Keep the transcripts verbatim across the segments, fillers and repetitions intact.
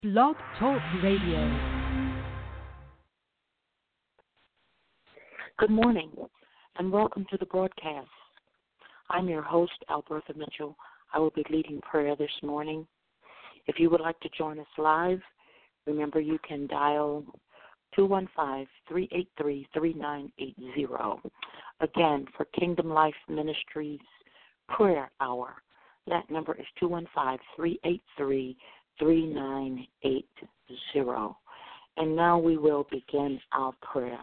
Blog Talk Radio. Good morning, and welcome to the broadcast. I'm your host, Albertha Mitchell. I will be leading prayer this morning. If you would like to join us live, remember you can dial two one five, three eight three, three nine eight zero. Again, for Kingdom Life Ministries Prayer Hour, that number is two one five, three eight three, three nine eight zero. And now we will begin our prayer.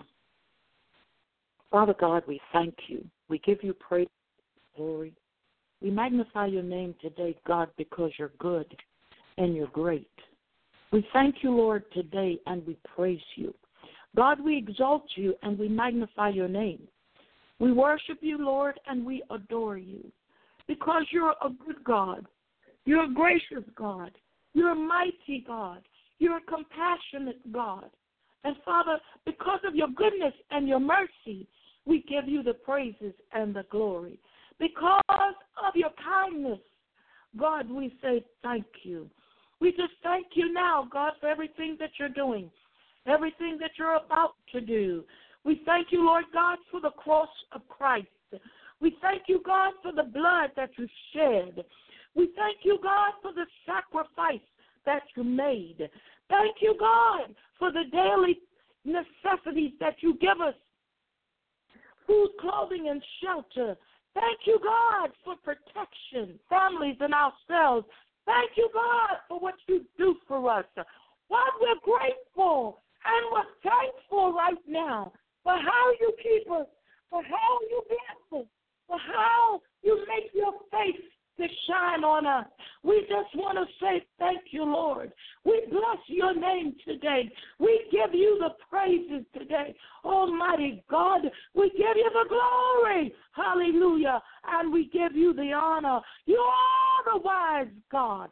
Father God, we thank you. We give you praise and glory. We magnify your name today, God, because you're good and you're great. We thank you, Lord, today, and we praise you. God, we exalt you and we magnify your name. We worship you, Lord, and we adore you because you're a good God. You're a gracious God. You're a mighty God. You're a compassionate God. And, Father, because of your goodness and your mercy, we give you the praises and the glory. Because of your kindness, God, we say thank you. We just thank you now, God, for everything that you're doing, everything that you're about to do. We thank you, Lord God, for the cross of Christ. We thank you, God, for the blood that you shed. We thank you, God, for the sacrifice that you made. Thank you, God, for the daily necessities that you give us, food, clothing, and shelter. Thank you, God, for protection, families, and ourselves. Thank you, God, for what you do for us. God, we're grateful and we're thankful right now for how you keep us, for how you bless us, for how you make your face to shine on us. We just want to say thank you, Lord. We bless your name today. We give you the praises today. Almighty God, we give you the glory. Hallelujah. And we give you the honor. You are the wise God.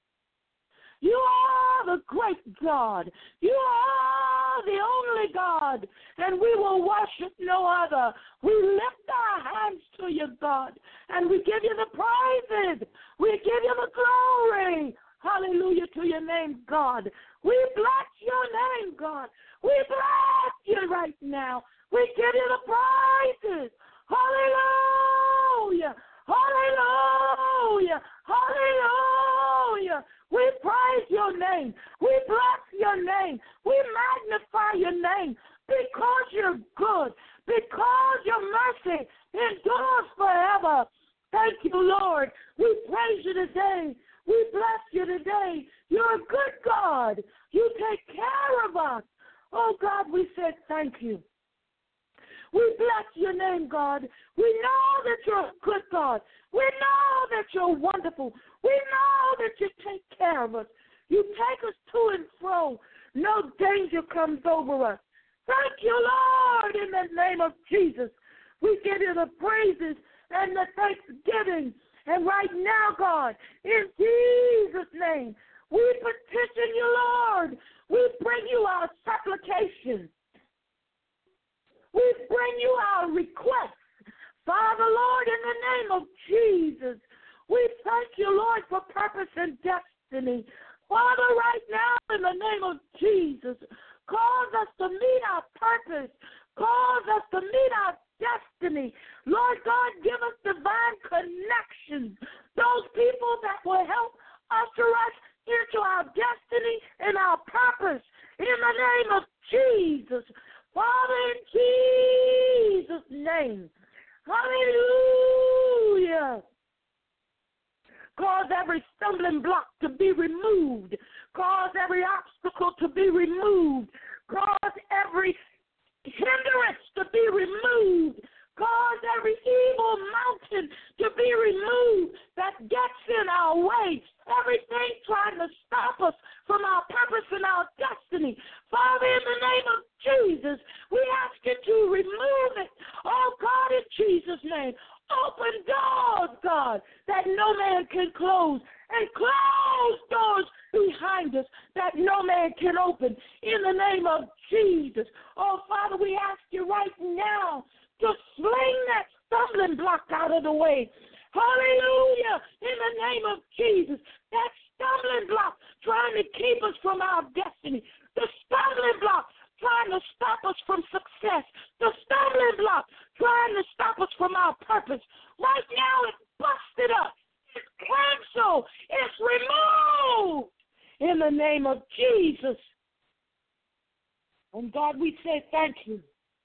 You are the great God. You are the only God, and we will worship no other. We lift our hands to you, God, and we give you the praises. We give you the glory. Hallelujah to your name, God. We bless your name, God. We bless you right now. We give you the praises. Hallelujah. Hallelujah. Hallelujah. We praise your name. We bless your name. We magnify your name because you're good, because your mercy endures forever. Thank you, Lord. We praise you today. We bless you today. You're a good God. You take care of us. Oh, God, we say thank you. We bless your name, God. We know that you're a good God. We know that you're wonderful. We know that you take care of us. You take us to and fro. No danger comes over us. Thank you, Lord, in the name of Jesus. We give you the praises and the thanksgiving. And right now, God, in Jesus' name, we petition you, Lord. We bring you our supplication. We bring you our requests. Father, Lord, in the name of Jesus, we thank you, Lord, for purpose and destiny. Father, right now, in the name of Jesus, cause us to meet our purpose. Cause us to meet our destiny. Lord God, give us divine connections. Those people that will help usher us into our destiny and our purpose. In the name of Jesus. Father, in Jesus' name. Hallelujah. Cause every stumbling block to be removed. Cause every obstacle to be removed. Cause every hindrance to be removed. Cause every evil mountain to be removed that gets in our way. Everything trying to stop us from our purpose and our destiny. Father, in the name of Jesus, we ask you to remove it. Oh, God, in Jesus' name. Open doors, God, that no man can close, and close doors behind us that no man can open. In the name of Jesus. Oh, Father, we ask you right now to sling that stumbling block out of the way. Hallelujah. In the name of Jesus. That stumbling block trying to keep keep us from our destiny, the stumbling block trying to stop us from success, the stumbling block trying to stop us from our purpose. Right now, it's busted up. It's canceled. It's removed in the name of Jesus. And God, we say thank you.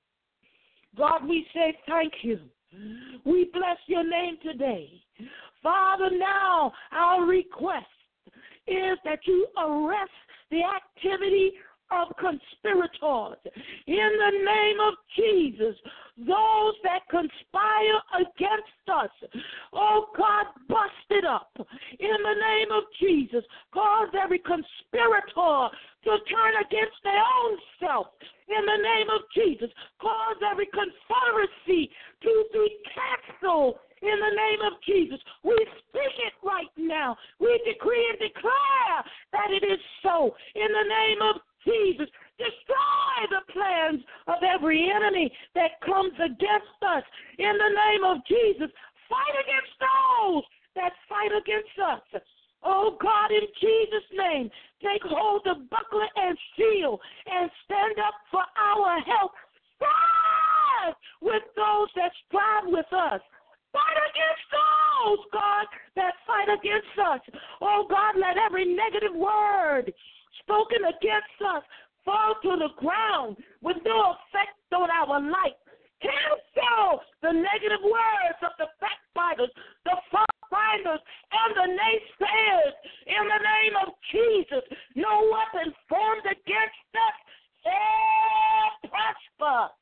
God, we say thank you. We bless your name today. Father, now our request is that you arrest the activity of conspirators in the name of Jesus. Those that conspire against us, oh God, bust it up in the name of Jesus. Cause every conspirator to turn against their own self in the name of Jesus. Cause every confederacy to be canceled in the name of Jesus. We speak it right now. We decree and declare that it is so in the name of Jesus. Destroy the plans of every enemy that comes against us in the name of Jesus. Fight against those that fight against us. Oh God, in Jesus' name, take hold of buckler and shield and stand up for our help. Strive with those that strive with us. Fight against those, God, that fight against us. Oh God, let every negative word spoken against us fall to the ground with no effect on our life. Cancel the negative words of the backbiters, the fault-finders, and the naysayers in the name of Jesus. No weapon formed against us shall prosper.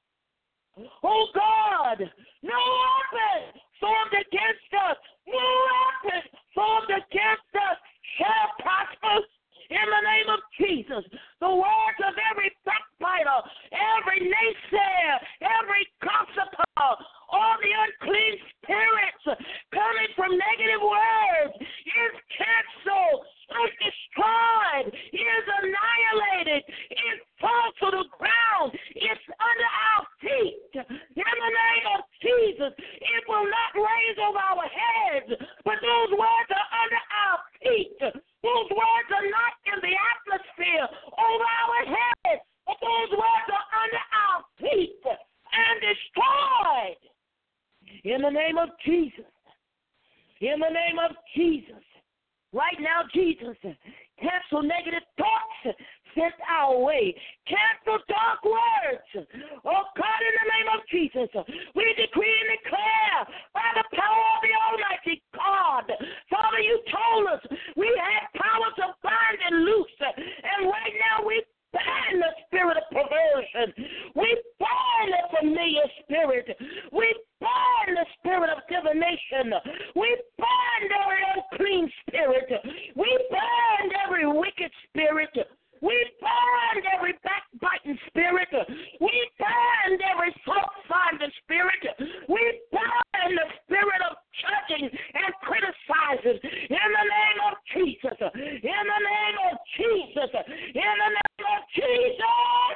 Oh God, no weapon formed against us, no weapon formed against us shall prosper. In the name of Jesus, the words of every backbiter, every naysayer, every gossiper, all the unclean spirits coming from negative words is canceled, is destroyed, is annihilated, is fall to the ground, it's under our feet. In the name of Jesus, it will not raise over our heads, but those words are under our feet. Those words are not in the atmosphere over our heads, but those words are under our feet and destroyed. In the name of Jesus. In the name of Jesus. Right now, Jesus, cancel negative thoughts sent our way. Cancel dark words. Oh, God, in the name of Jesus, we decree and declare by the power of the Almighty God. Father, you told us we had power to bind and loose. And right now we bind the spirit of perversion. We bind the familiar spirit. We bind the spirit of divination. We bind every unclean spirit. We bind every wicked spirit. We bind every backbiting spirit. We bind every fault-finding spirit. We bind the spirit of judging and criticizing in the name of Jesus. In the name of Jesus. In the name of Jesus.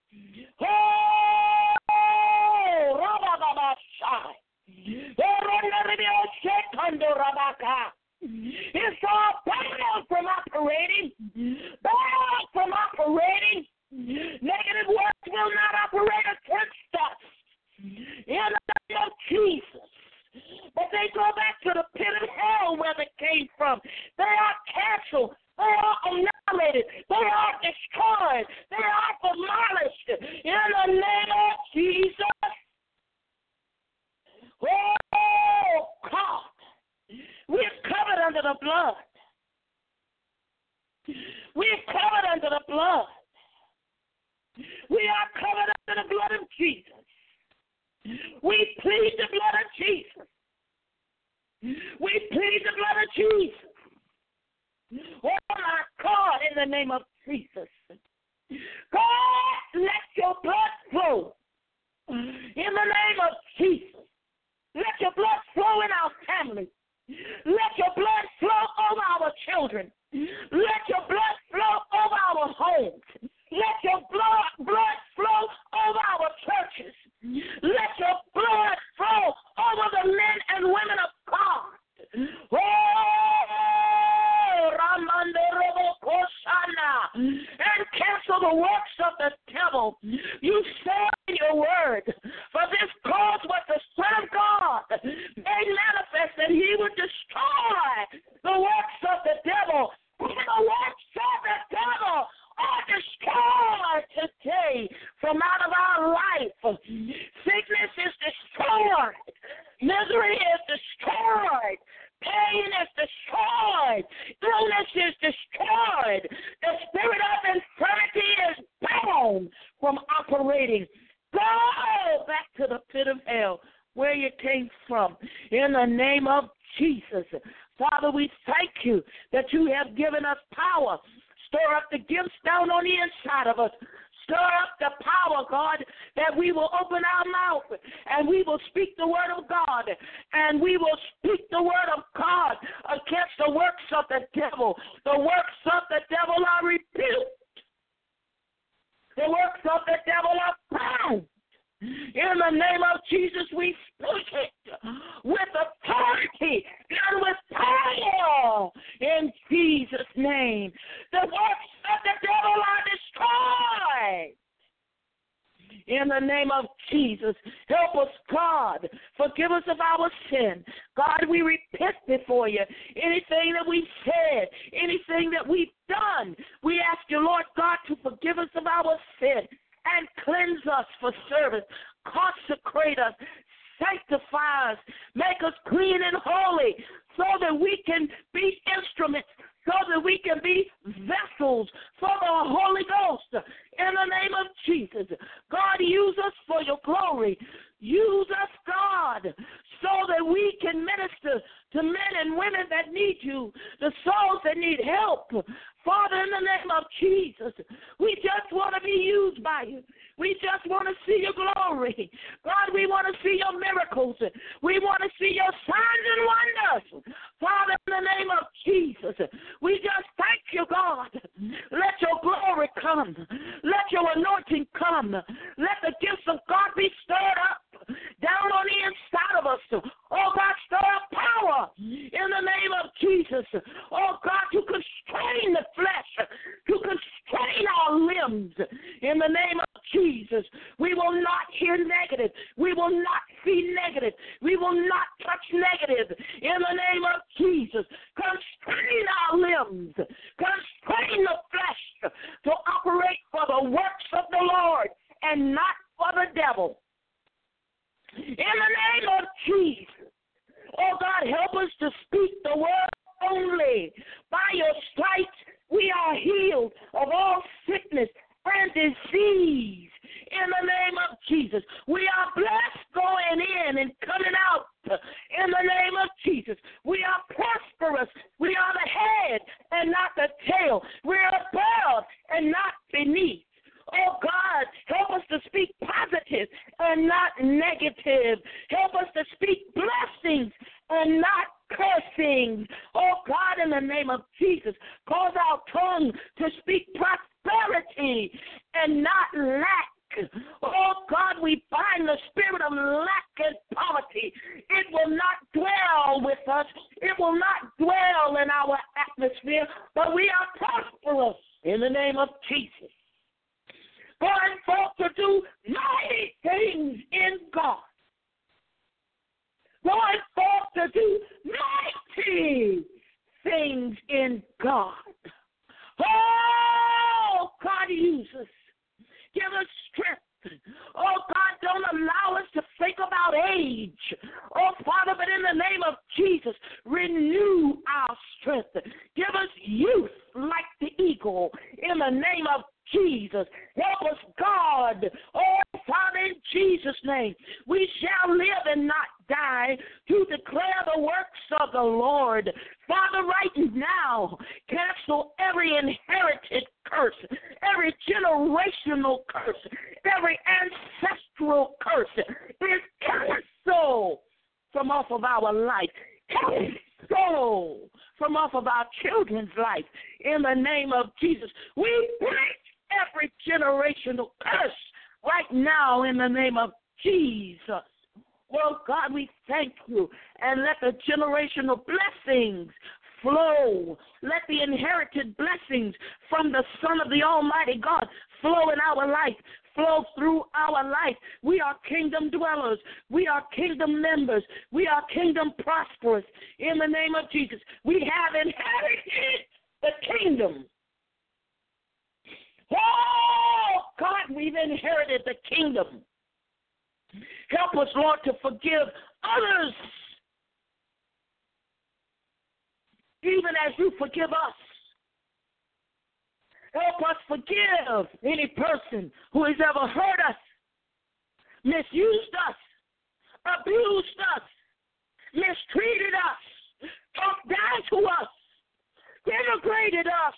Oh, Rabababashai. It's all banned from operating. Banned from operating. Negative words will not operate against us. In the name of Jesus. But they go back to the pit of hell where they came from. They are canceled. They are annihilated. They are destroyed. They are demolished. In the name of Jesus. Oh, God. We're covered under the blood. We're covered under the blood. We are covered under the blood of Jesus. We plead the blood of Jesus. We plead the blood of Jesus. Oh, my God, in the name of Jesus. God, let your blood flow. In the name of Jesus. Let your blood flow in our families. Let your blood flow over our children. Let your blood flow over our homes. Let your blood, blood flow over our churches. Let your blood flow over the men and women of God. Oh, Ramando Robo Kosha and cancel the works of the devil. You say in your word, for this cause was the Son of God made manifest that he would destroy the works of the devil. And the works of the devil are destroyed today from out of our life. Sickness is destroyed. Misery is destroyed. Pain is destroyed. Illness is destroyed. The spirit of infirmity is bound from operating. Go back to the pit of hell where you came from. In the name of Jesus. Father, we thank you that you have given us power. Stir up the gifts down on the inside of us. Stir up the power, God, that we will open our mouth and we will speak the word of God, and we will speak the word of God against the works of the devil. The works of the devil are rebuked. The works of the devil are bound. In the name of Jesus, we speak it with authority and with power. In Jesus' name, the works of the devil are destroyed. In the name of Jesus, help us, God. Forgive us of our sin. God, we repent before you. Anything that we've said, anything that we've done, we ask you, Lord God, to forgive us of our sin and cleanse us for service. Consecrate us. Sanctify us. Make us clean and holy so that we can be instruments, so that we can be vessels for the Holy Ghost. In the name of Jesus, God, use us for your glory. Use us, God, so that we can minister to men and women that need you, the souls that need help. Father, in the name of Jesus, we just want to be used by you. We just want to see your glory. God, we want to see your miracles. We want to see your signs and wonders. Father, in the name of Jesus, we just thank you, God. Let your glory come. Let your anointing come. Let the gifts of God be stirred up down on the inside of us. Oh, God, stir up power in the name of Jesus. Oh, God, to constrain the flesh, to constrain our limbs in the name of Jesus. We will not hear negative. We will not see negative. We will not touch negative in the name of Jesus. Constrain our limbs. Constrain the flesh to operate for the works of the Lord and not for the devil. In the name of Jesus. Oh, God, help us to speak the word only. By your stripes, we are healed of all sickness and disease. In the name of Jesus. We are blessed going in and coming out. In the name of Jesus. We are prosperous. We are the head and not the tail. We are above and not beneath. Oh, God, help us to speak positive and not negative. Help us to speak blessings and not cursings. Oh, God, in the name of Jesus, cause our tongue to speak prosperity and not lack. Oh, God, we bind the spirit of lack and poverty. It will not dwell with us. It will not dwell in our atmosphere, but we are prosperous in the name of Jesus. Going forth to do mighty things in God. Going forth to do mighty things in God. Oh, God, use us. Give us strength. Oh, God, don't allow us to think about age. Oh, Father, but in the name of Jesus, renew our strength. Give us youth like the eagle in the name of Jesus. Help us, God. Oh, Father, in Jesus' name, we shall live and not die to declare the works of the Lord. Father, right now, cancel every inherited curse, every generational curse, every ancestral curse is canceled from off of our life. Cancel from off of our children's life. In the name of Jesus, we break every generational curse right now in the name of Jesus. Well, God, we thank you, and let the generational blessings flow. Let the inherited blessings from the Son of the Almighty God flow in our life, flow through our life. We are kingdom dwellers. We are kingdom members. We are kingdom prosperous. In the name of Jesus, we have inherited the kingdom. Oh, God, we've inherited the kingdom. Help us, Lord, to forgive others, even as you forgive us. Help us forgive any person who has ever hurt us, misused us, abused us, mistreated us, talked down to us, denigrated us,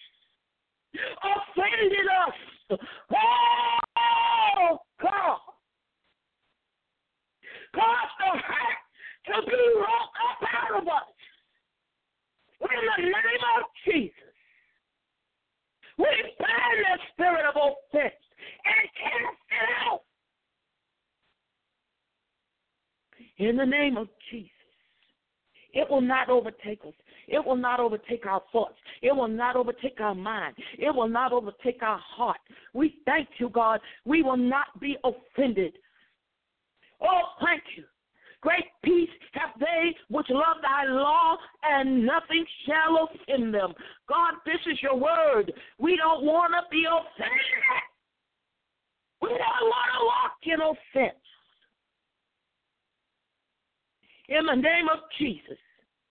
offended us. Oh, God. Cause the hurt to be rolled up out of us. In the name of Jesus, we ban the spirit of offense and cast it out. In the name of Jesus, it will not overtake us. It will not overtake our thoughts. It will not overtake our mind. It will not overtake our heart. We thank you, God. We will not be offended. Oh, thank you. Great peace have they which love thy law, and nothing shall offend them. God, this is your word. We don't want to be offended. We don't want to walk in offense. In the name of Jesus,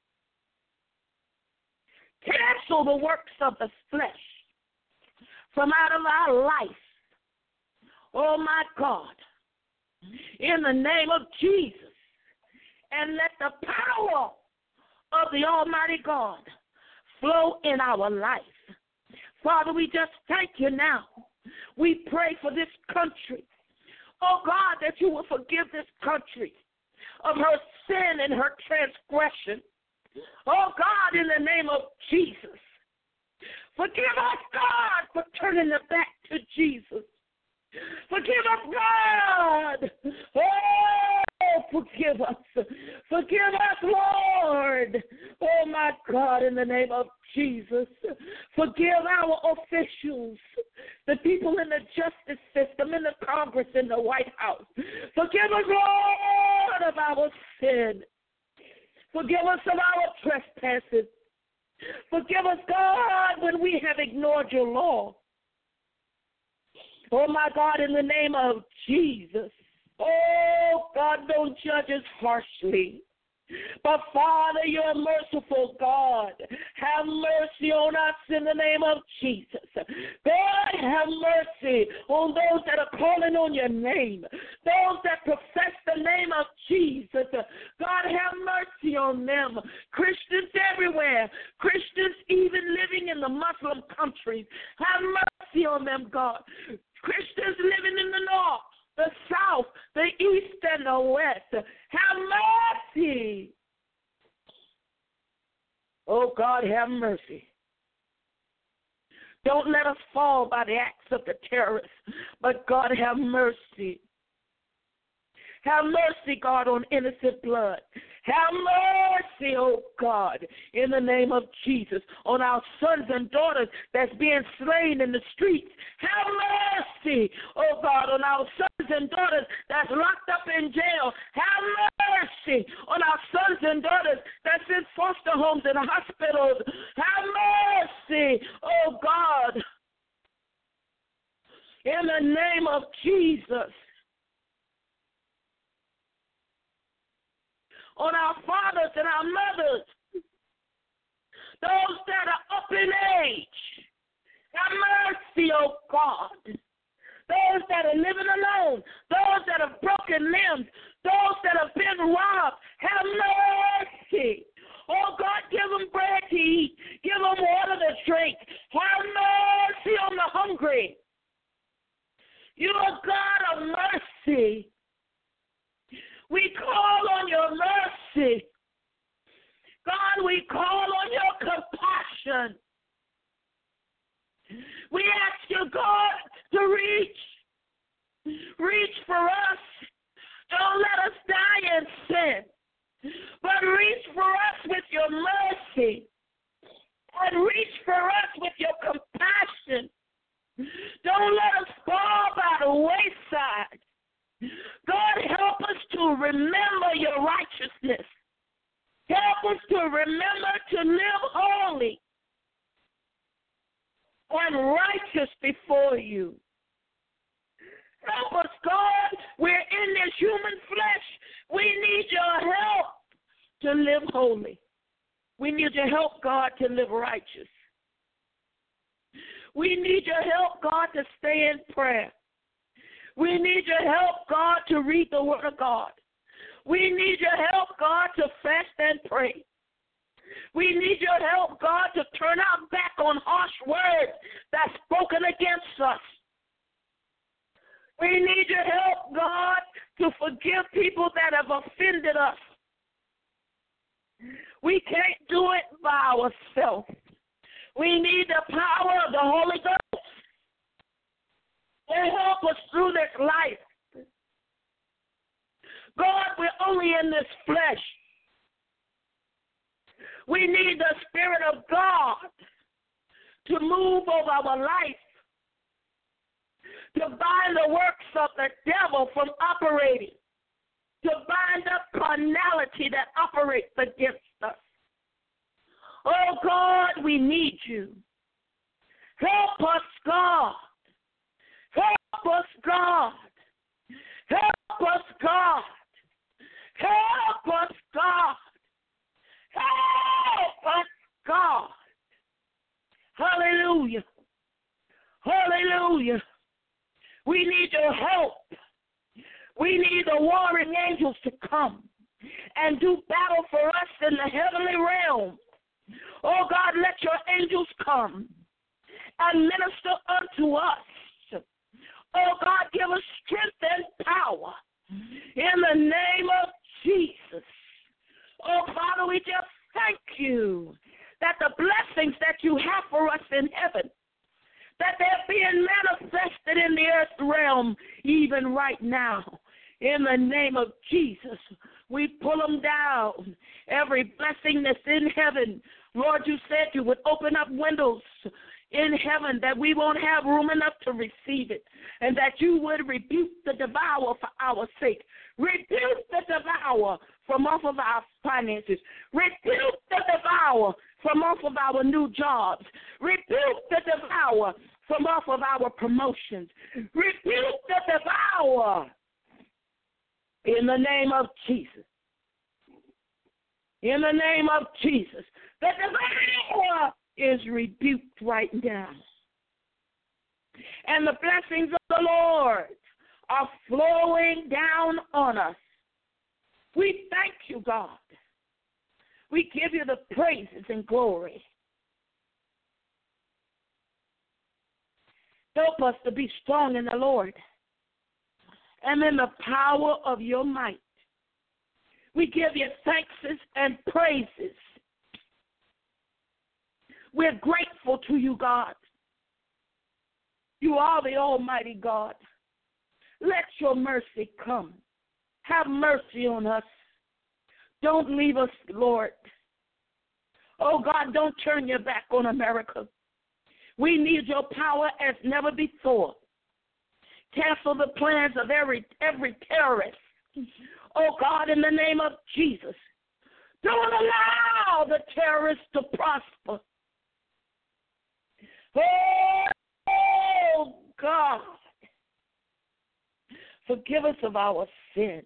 cancel the works of the flesh from out of our life. Oh, my God. In the name of Jesus. And let the power of the Almighty God flow in our life. Father, we just thank you now. We pray for this country. Oh, God, that you will forgive this country of her sin and her transgression. Oh, God, in the name of Jesus. Forgive us, God, for turning the back to Jesus. Forgive us, God. Oh, forgive us. Forgive us, Lord. Oh, my God, in the name of Jesus. Forgive our officials, the people in the justice system, in the Congress, in the White House. Forgive us, Lord, of our sin. Forgive us of our trespasses. Forgive us, God, when we have ignored your law. Oh, my God, in the name of Jesus. Oh, God, don't judge us harshly. But, Father, you're a merciful God. Have mercy on us in the name of Jesus. God, have mercy on those that are calling on your name, those that profess the name of Jesus. God, have mercy on them. Christians everywhere, Christians even living in the Muslim countries, have mercy on them, God. Christians living in the north, the south, the east, and the west. Have mercy. Oh, God, have mercy. Don't let us fall by the acts of the terrorists, but, God, have mercy. Have mercy, God, on innocent blood. Have mercy, oh God, in the name of Jesus, on our sons and daughters that's being slain in the streets. Have mercy, oh God, on our sons and daughters that's locked up in jail. Have mercy on our sons and daughters that's in foster homes and hospitals. Have mercy, oh God, in the name of Jesus. On our fathers and our mothers, those that are up in age. Have mercy, oh God. Those that are living alone, those that have broken limbs, those that have been robbed, have mercy. Oh God, give them bread to eat. Give them water to drink. Have mercy on the hungry. You are God of mercy. We call on your mercy. God, we call on your compassion. We ask you, God, to reach. Reach for us. Don't let us die in sin. But reach for us with your mercy. God, reach for us with your compassion. Don't let us fall by the wayside. God, help us to remember your righteousness. Help us to remember to live holy and righteous before you. Help us, God. We're in this human flesh. We need your help to live holy. We need your help, God, to live righteous. We need your help, God, to stay in prayer. We need your help, God, to read the word of God. We need your help, God, to fast and pray. We need your help, God, to turn our back on harsh words that's spoken against us. We need your help, God, to forgive people that have offended us. We can't do it by ourselves. We need the power of the Holy Ghost to help us through this life. God, we're only in this flesh. We need the Spirit of God to move over our life, to bind the works of the devil from operating, to bind up carnality that operates against us. Oh, God, we need you. Help us, God. Help us, God. Help us, God. Help us, God. Help us, God. Hallelujah. Hallelujah. We need your help. We need the warring angels to come and do battle for us in the heavenly realm. Oh, God, let your angels come and minister unto us. Oh, God, give us strength and power in the name of Jesus. Oh, Father, we just thank you that the blessings that you have for us in heaven, that they're being manifested in the earth realm even right now. In the name of Jesus, we pull them down. Every blessing that's in heaven, Lord, you said you would open up windows in heaven that we won't have room enough to receive it, and that you would rebuke the devourer for our sake. Rebuke the devourer from off of our finances. Rebuke the devourer from off of our new jobs. Rebuke the devourer from off of our promotions. Rebuke the devourer in the name of Jesus. In the name of Jesus. The devourer is rebuked right now. And the blessings of the Lord are flowing down on us. We thank you, God. We give you the praises and glory. Help us to be strong in the Lord and in the power of your might. We give you thanks and praises. We're grateful to you, God. You are the Almighty God. Let your mercy come. Have mercy on us. Don't leave us, Lord. Oh, God, don't turn your back on America. We need your power as never before. Cancel the plans of every every terrorist. Oh, God, in the name of Jesus. Don't allow the terrorists to prosper. Oh, God. Forgive us of our sin.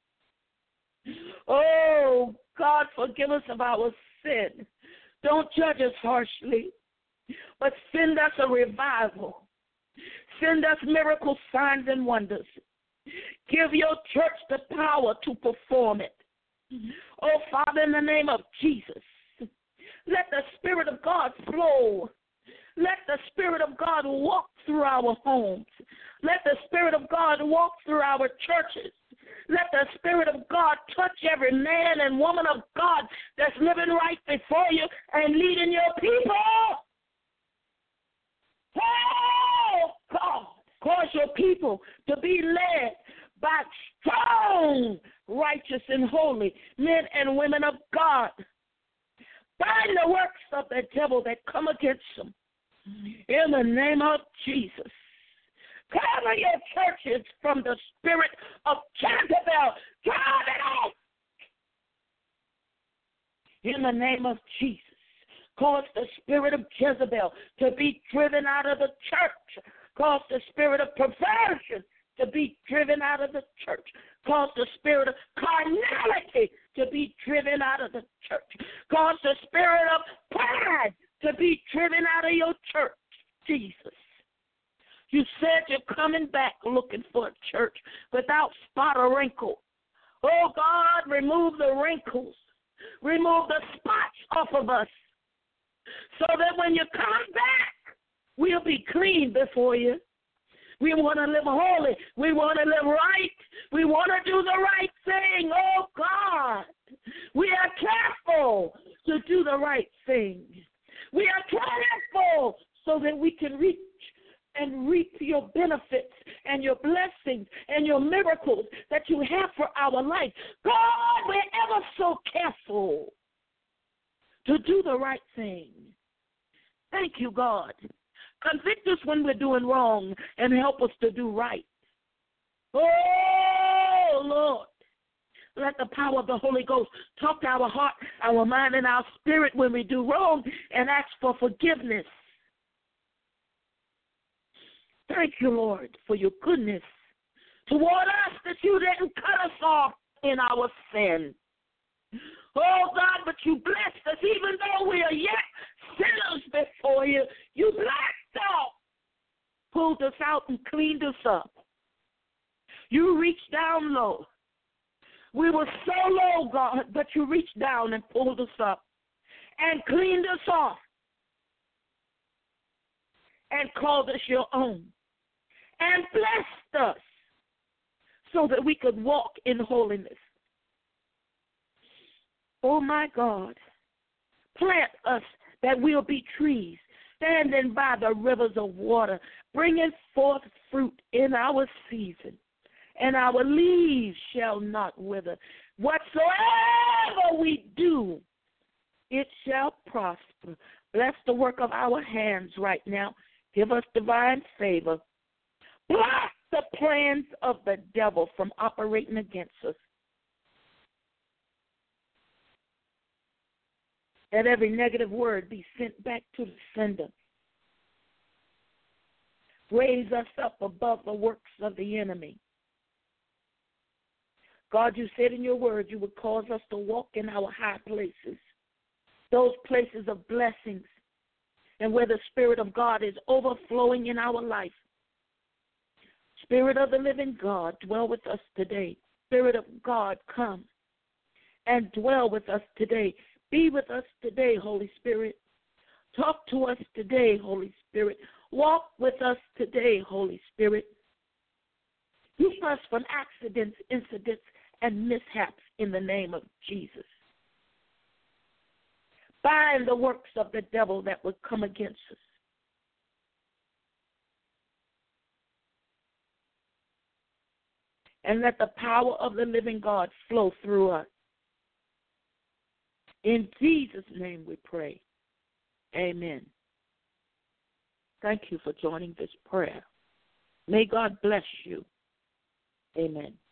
Oh, God, forgive us of our sin. Don't judge us harshly, but send us a revival. Send us miracle signs and wonders. Give your church the power to perform it. Oh, Father, in the name of Jesus, let the Spirit of God flow. Let the Spirit of God walk through our homes. Let the Spirit of God walk through our churches. Let the Spirit of God touch every man and woman of God that's living right before you and leading your people. Oh, God, cause your people to be led by strong, righteous, and holy men and women of God. Bind the works of the devil that come against them. In the name of Jesus. Cover your churches from the spirit of Jezebel. Drive it out. In the name of Jesus. Cause the spirit of Jezebel to be driven out of the church. Cause the spirit of perversion to be driven out of the church. Cause the spirit of carnality to be driven out of the church. Cause the spirit of pride to be driven out of your church, Jesus. You said you're coming back looking for a church without spot or wrinkle. Oh, God, remove the wrinkles. Remove the spots off of us so that when you come back, we'll be clean before you. We want to live holy. We want to live right. We want to do the right thing. Oh, God, we are careful to do the right thing. We are careful so that we can reach and reap your benefits and your blessings and your miracles that you have for our life. God, we're ever so careful to do the right thing. Thank you, God. Convict us when we're doing wrong and help us to do right. Oh, Lord. Let the power of the Holy Ghost talk to our heart, our mind, and our spirit when we do wrong and ask for forgiveness. Thank you, Lord, for your goodness toward us, that you didn't cut us off in our sin. Oh, God, but you blessed us even though we are yet sinners before you. You blessed us, pulled us out and cleaned us up. You reached down low. We were so low, God, but you reached down and pulled us up and cleaned us off and called us your own and blessed us so that we could walk in holiness. Oh, my God, plant us that we'll be trees standing by the rivers of water, bringing forth fruit in our season, and our leaves shall not wither. Whatsoever we do, it shall prosper. Bless the work of our hands right now. Give us divine favor. Block the plans of the devil from operating against us. Let every negative word be sent back to the sender. Raise us up above the works of the enemy. God, you said in your word you would cause us to walk in our high places, those places of blessings, and where the Spirit of God is overflowing in our life. Spirit of the living God, dwell with us today. Spirit of God, come and dwell with us today. Be with us today, Holy Spirit. Talk to us today, Holy Spirit. Walk with us today, Holy Spirit. Keep us from accidents, incidents, and mishaps in the name of Jesus. Bind the works of the devil that would come against us. And let the power of the living God flow through us. In Jesus' name we pray. Amen. Thank you for joining this prayer. May God bless you. Amen.